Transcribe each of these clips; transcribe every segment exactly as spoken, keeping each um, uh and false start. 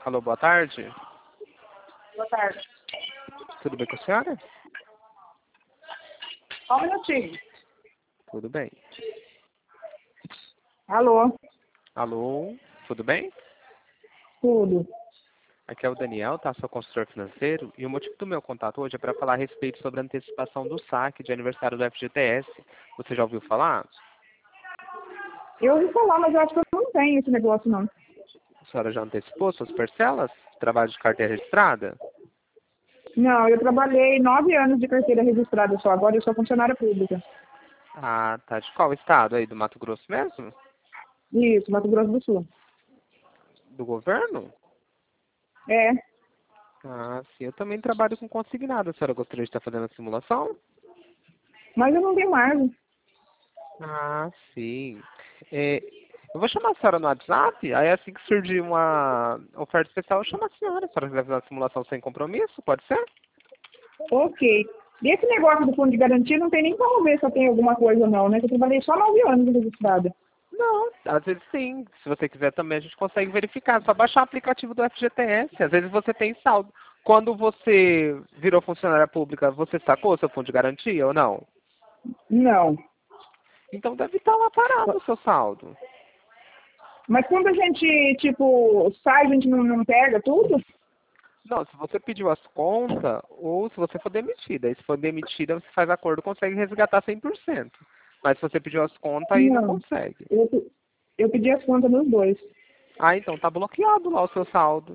Alô, boa tarde. Boa tarde. Tudo bem com a senhora? Só um minutinho. Tudo bem. Alô? Alô, tudo bem? Tudo. Aqui é o Daniel, tá? Sou consultor financeiro. E o motivo do meu contato hoje é para falar a respeito sobre a antecipação do saque de aniversário do F G T S. Você já ouviu falar? Eu ouvi falar, mas eu acho que eu não tenho esse negócio, não. A senhora já antecipou suas parcelas? Trabalho de carteira registrada? Não, eu trabalhei nove anos de carteira registrada só. Agora eu sou funcionária pública. Ah, tá. De qual estado aí? Do Mato Grosso mesmo? Isso, Mato Grosso do Sul. Do governo? É. Ah, sim. Eu também trabalho com consignado. A senhora gostaria de estar fazendo a simulação? Mas eu não tenho mais. Ah, sim. É, eu vou chamar a senhora no WhatsApp, aí assim que surgir uma oferta especial, eu chamo a senhora. A senhora quiser fazer uma simulação sem compromisso, pode ser? Ok. E esse negócio do fundo de garantia não tem nem como ver se eu tenho alguma coisa ou não, né? Que eu trabalhei só nove anos de registrada. Não, às vezes sim. Se você quiser também, a gente consegue verificar. É só baixar o aplicativo do F G T S. Às vezes você tem saldo. Quando você virou funcionária pública, você sacou seu fundo de garantia ou não? Não. Então deve estar lá parado o seu saldo. Mas quando a gente, tipo, sai, a gente não, não pega tudo? Não, se você pediu as contas, ou se você for demitida. Aí se for demitida, você faz acordo e consegue resgatar cem por cento. Mas se você pediu as contas, aí não Não. consegue. Eu, pe- eu pedi as contas nos dois. Ah, então tá bloqueado lá o seu saldo.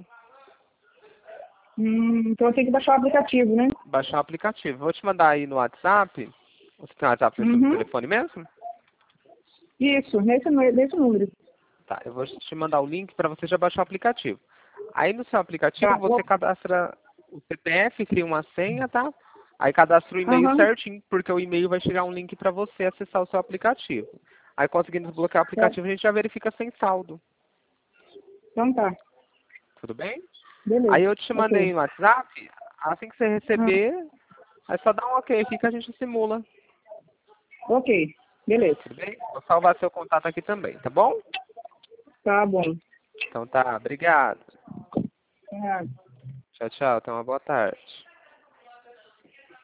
Hum, então eu tenho que baixar o aplicativo, né? Baixar o aplicativo. Vou te mandar aí no WhatsApp. Você tem WhatsApp nesse Uhum. telefone mesmo? Isso, nesse, nu- nesse número. Tá, eu vou te mandar o link para você já baixar o aplicativo. Aí no seu aplicativo Tá. você cadastra o C P F, cria uma senha, tá? Aí cadastra o e-mail Aham. certinho, porque o e-mail vai chegar um link para você acessar o seu aplicativo. Aí conseguindo desbloquear o Tá. aplicativo, a gente já verifica sem saldo. Então tá. Tudo bem? Aí Beleza. eu te mandei Ok. no WhatsApp, assim que você Ah, receber, aí só dá um ok aqui que a gente simula. ok. Beleza. Tudo bem? Vou salvar seu contato aqui também, tá bom? Tá bom. Então tá, obrigado. Ah. Tchau, tchau. Tenha uma boa tarde.